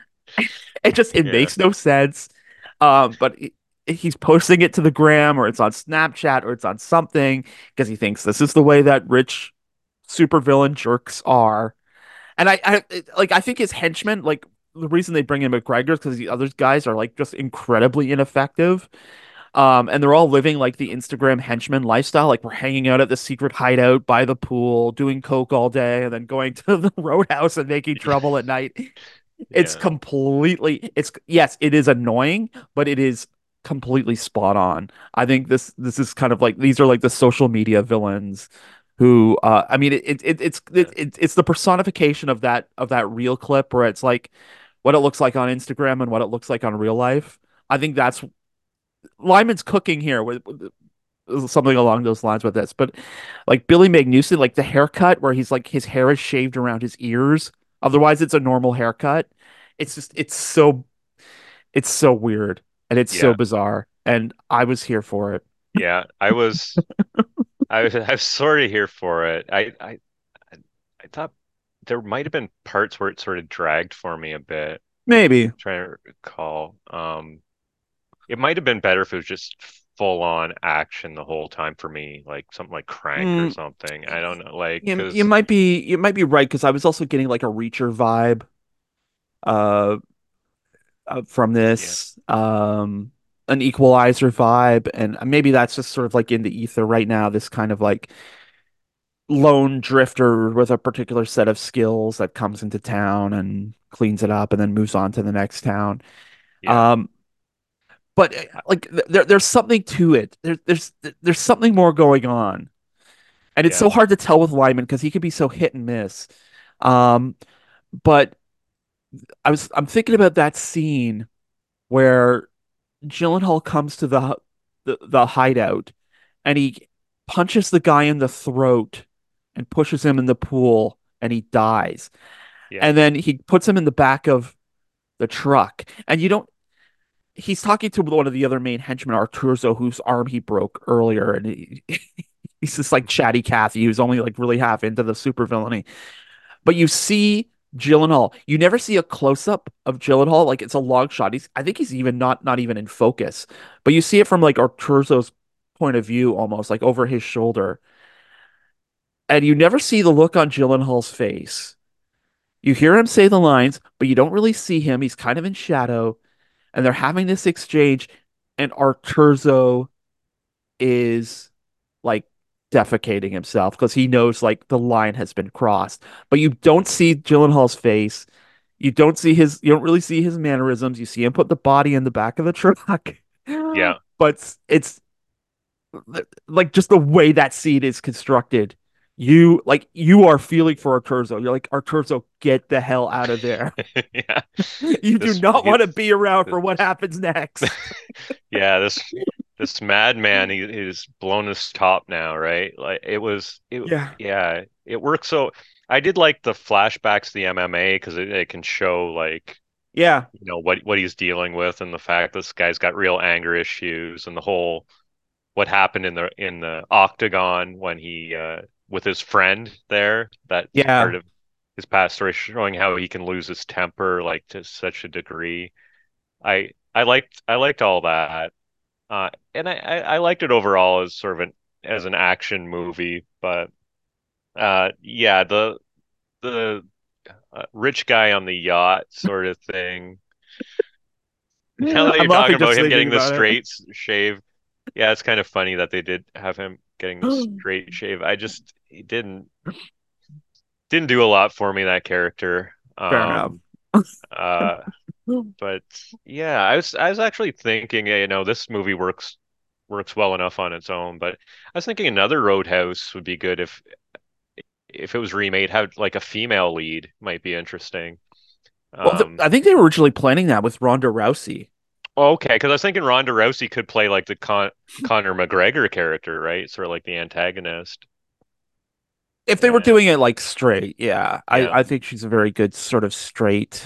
It just it yeah, makes no sense. Um, but he- he's posting it to the gram or it's on Snapchat or it's on something because he thinks this is the way that rich supervillain jerks are. And I, I like I think his henchmen, like the reason they bring in McGregor is because the other guys are like just incredibly ineffective. Um, and they're all living like the Instagram henchman lifestyle. Like we're hanging out at the secret hideout by the pool, doing coke all day, and then going to the roadhouse and making trouble at night. It's yeah, completely, it's yes, it is annoying, but it is completely spot on. I think this this is kind of like these are like the social media villains who uh I mean it, it, it it's it, yeah, it, it's the personification of that of that real clip where it's like what it looks like on Instagram and what it looks like on real life. I think that's Lyman's cooking here with, with something along those lines with this. But like Billy Magnuson, like the haircut where he's like his hair is shaved around his ears. Otherwise, it's a normal haircut. It's just it's so it's so weird and it's so yeah, bizarre. And I was here for it. yeah. I was, I was, I was sort of here for it. I, I, I thought there might have been parts where it sort of dragged for me a bit. Maybe. Trying to recall. Um, it might have been better if it was just full on action the whole time for me, like something like Crank or Mm, something. I don't know, like, you, you because might be you might be right because I was also getting like a Reacher vibe uh, uh from yeah, this. Um an Equalizer vibe, and maybe that's just sort of like in the ether right now, this kind of like lone drifter with a particular set of skills that comes into town and cleans it up and then moves on to the next town. yeah, Um, but uh, like th- there, there's something to it. There, there's there's something more going on, and it's yeah, so hard to tell with Lyman because he can be so hit and miss. Um, but I was I'm thinking about that scene where Gyllenhaal comes to the the, the hideout and he punches the guy in the throat and pushes him in the pool and he dies. yeah, And then he puts him in the back of the truck. And you don't he's talking to one of the other main henchmen, Arturzo, whose arm he broke earlier, and he, he's just like chatty Cathy, who's only like really half into the supervillainy. But you see Gyllenhaal. You never see a close up of Gyllenhaal. Like it's a long shot. He's I think he's even not not even in focus. But you see it from like Arturzo's point of view, almost like over his shoulder. and you never see the look on Gyllenhaal's face. You hear him say the lines, but you don't really see him. He's kind of in shadow, and they're having this exchange, and Arturzo is like defecating himself because he knows like the line has been crossed. But you don't see Gyllenhaal's face. You don't see his, you don't really see his mannerisms. You see him put the body in the back of the truck. Yeah. But it's like just the way that scene is constructed. You like you are feeling for Arturzo. You're like, Arturzo, get the hell out of there. Yeah. You do This not want to he's be around for what happens next. yeah, this this madman, he he's blown his top now, right? Like it was it Yeah. yeah, it works so I did like the flashbacks to the M M A because it, it can show like Yeah. you know what what he's dealing with and the fact this guy's got real anger issues and the whole what happened in the in the octagon when he uh with his friend there. That's Yeah. part of his past story, showing how he can lose his temper like to such a degree. I I liked I liked all that. Uh, and I, I, I liked it overall as sort of an as an action movie, but uh, yeah, the the uh, rich guy on the yacht sort of thing. Now that I'm you're talking laughing just about him thinking getting the about it. straight shave, yeah, it's kind of funny that they did have him getting the straight shave. I just he didn't didn't do a lot for me, that character. Fair enough. Um, uh, but yeah, I was I was actually thinking, you know, this movie works works well enough on its own, but I was thinking another Roadhouse would be good if if it was remade, have like a female lead might be interesting. Well, th Um, I think they were originally planning that with Ronda Rousey. okay, because I was thinking Ronda Rousey could play like the Con Conor McGregor character, right? Sort of like the antagonist. If they were Uh, doing it like straight, yeah, I yeah, I think she's a very good sort of straight,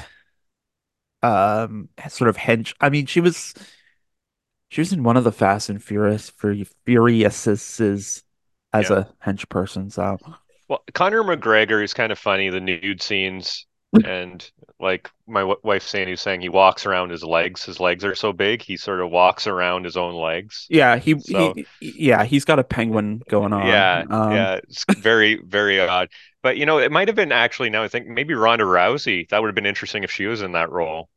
um, sort of hench. I mean, she was she was in one of the Fast and Furious Fur- Furiouses as yeah. a hench person. So Well, Conor McGregor is kind of funny, the nude scenes, and like my w wife saying, he's saying he walks around his legs. His legs are so big, he sort of walks around his own legs. yeah, he So he yeah, he's got a penguin going yeah, on. Um, yeah, it's very, very odd. But you know, it might have been actually now I think maybe Ronda Rousey. That would have been interesting if she was in that role.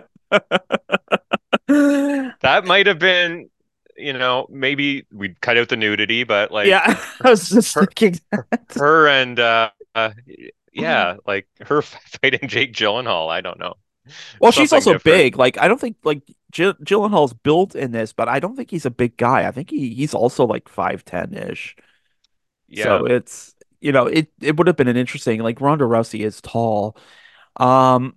That might have been, you know, maybe we'd cut out the nudity, but like yeah, I was just her, thinking her, that. her and uh, uh yeah, like her fighting Jake Gyllenhaal. I don't know, Well, she's something also different. big. Like, I don't think like Jill Gyllenhaal's built in this, but I don't think he's a big guy. I think he he's also like five ten ish. Yeah, So it's you know it it would have been an interesting like Ronda Rousey is tall. Um,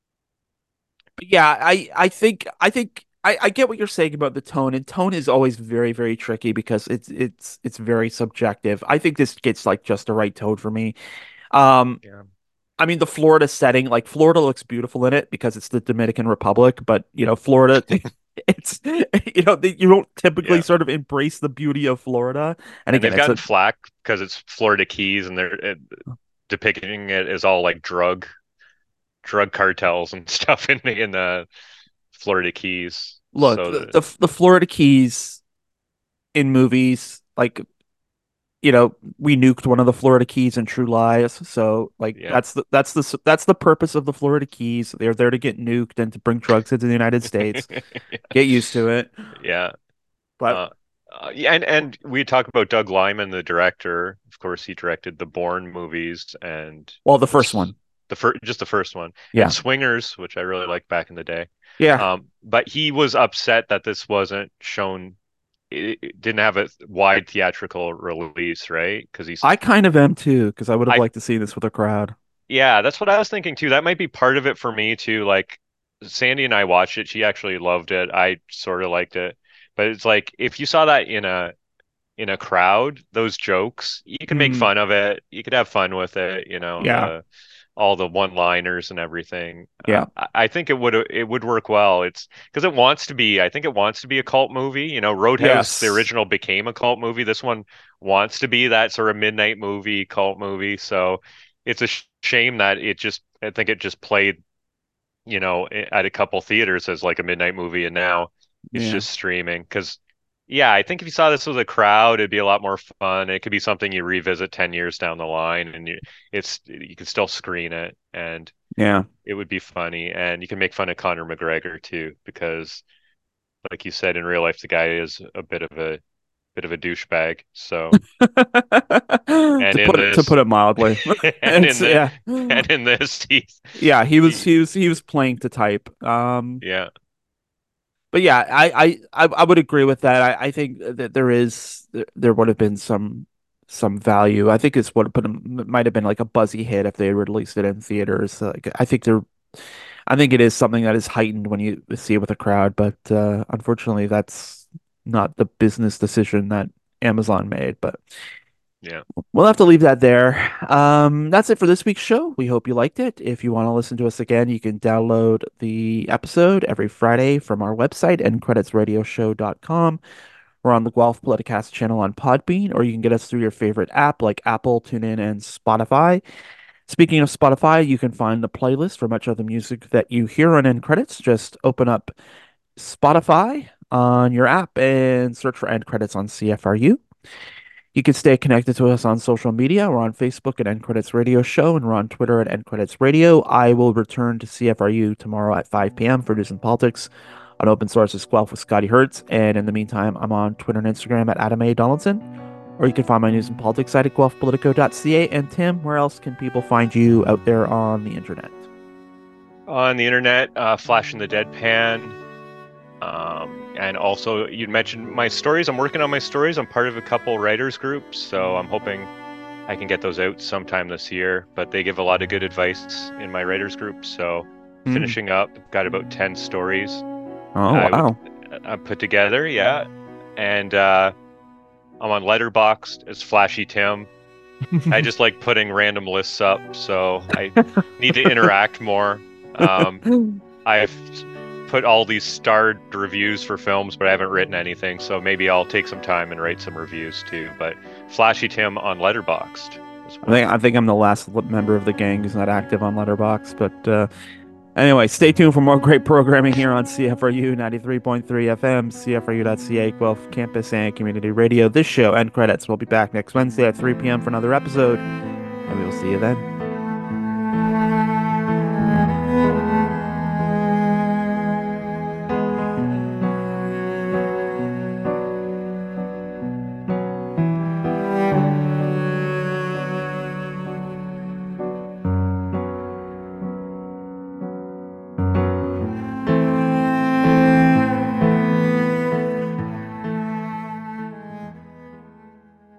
but yeah, I I think I think I I get what you're saying about the tone, and tone is always very very tricky because it's it's it's very subjective. I think this gets like just the right tone for me. Um, yeah, I mean, the Florida setting, like Florida looks beautiful in it because it's the Dominican Republic, but you know, Florida, it's you know, you don't typically yeah. sort of embrace the beauty of Florida. And And again, they've it's gotten a flack because it's Florida Keys, and they're uh, depicting it as all like drug drug cartels and stuff in the in the Florida Keys. look, So the the the, the Florida Keys in movies, like you know, we nuked one of the Florida Keys in True Lies, so like yeah, that's the that's the that's the purpose of the Florida Keys. They're there to get nuked and to bring drugs into the United States. Get used to it. yeah. But Uh, uh, yeah, and and we talk about Doug Liman, the director. Of course, he directed the Bourne movies and well, the first this one, the first just the first one and yeah, Swingers, which I really liked back in the day. yeah. Um, but he was upset that this wasn't shown. It, it didn't have a wide theatrical release, right? Because he's I kind of am too, because I would have I liked to see this with a crowd. yeah, that's what I was thinking too. That might be part of it for me too. Like Sandy and I watched it. She actually loved it. I sort of liked it. But it's like if you saw that in a in a crowd, those jokes, you can make Mm, fun of it. You could have fun with it, you know, yeah, the all the one-liners and everything. Uh, yeah, I I think it would it would work well. It's because it wants to be. I think it wants to be a cult movie. You know, Roadhouse, the yes, original, became a cult movie. This one wants to be that sort of midnight movie, cult movie. So it's a sh shame that it just. I think it just played, you know, at a couple theaters as like a midnight movie, and now it's yeah, just streaming because yeah, I think if you saw this with a crowd, it'd be a lot more fun. It could be something you revisit ten years down the line, and you, it's you can still screen it, and Yeah. it would be funny. And you can make fun of Conor McGregor too, because, like you said, in real life, the guy is a bit of a bit of a douchebag. So, and To in put it to this, put it mildly. and in It's the, yeah. and in this, he's Yeah, he was he, he was he was playing to type. Um yeah, but yeah, I I I, I would agree with that. I, I think that there is there, there would have been some some value. I think it's what put him might have been like a buzzy hit if they had released it in theaters. Like I think there I think it is something that is heightened when you see it with a crowd, but uh, unfortunately, that's not the business decision that Amazon made. But yeah. we'll have to leave that there. Um, that's it for this week's show. We hope you liked it. If you want to listen to us again, you can download the episode every Friday from our website, end credits radio show dot com. We're on the Guelph Politicast channel on Podbean, or you can get us through your favorite app like Apple, TuneIn, and Spotify. Speaking of Spotify, you can find the playlist for much of the music that you hear on End Credits. Just open up Spotify on your app and search for End Credits on C F R U. You can stay connected to us on social media. We're on Facebook at End Credits Radio Show, and we're on Twitter at End Credits Radio. I will return to C F R U tomorrow at five p m for News and Politics on Open Sources Guelph with Scotty Hertz. And in the meantime, I'm on Twitter and Instagram at Adam A. Donaldson. Or you can find my news and politics site at guelph politico dot c a. And Tim, where else can people find you out there on the internet? On the internet, uh, Flash in the Deadpan. Um, and also, you mentioned my stories. I'm working on my stories. I'm part of a couple writers groups, so I'm hoping I can get those out sometime this year. But they give a lot of good advice in my writers group. So Mm. finishing up, got about ten stories Oh, I, wow. I put together. Yeah, and uh, I'm on Letterboxd as Flashy Tim. I just like putting random lists up, so I need to interact more. Um, I've put all these starred reviews for films, but I haven't written anything, so maybe I'll take some time and write some reviews too. But Flashy Tim on Letterboxd as I think I think I'm the last member of the gang who's not active on Letterboxd, but uh, anyway, stay tuned for more great programming here on C F R U ninety-three point three F M, C F R U dot C A, Guelph Campus and Community Radio. This show, End Credits, will be back next Wednesday at three p m for another episode, and we will see you then.